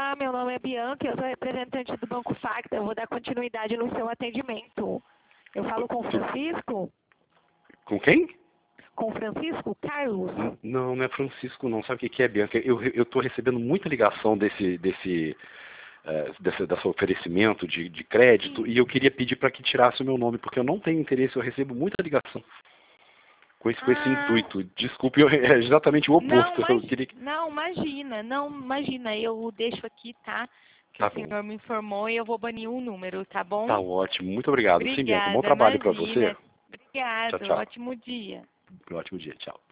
Olá, meu nome é Bianca, eu sou representante do Banco Facta. Eu vou dar continuidade no seu atendimento. Eu falo com o Francisco? Com quem? Com o Francisco Carlos? Não, não é Francisco não. Sabe o que é, Bianca? Eu tô recebendo muita ligação desse oferecimento de crédito. Sim. E eu queria pedir para que tirasse o meu nome, porque eu não tenho interesse, eu recebo muita ligação com esse intuito. Desculpe, é exatamente o oposto. Eu queria... Não, imagina, eu deixo aqui, tá? Que Tá o bom, senhor me informou e eu vou banir um número, tá tá bom? ótimo. Muito obrigado. Sim, Bianca. Bom Obrigada, trabalho para você. imagina. Tchau, Obrigado, tchau. ótimo dia. Um ótimo dia. Tchau.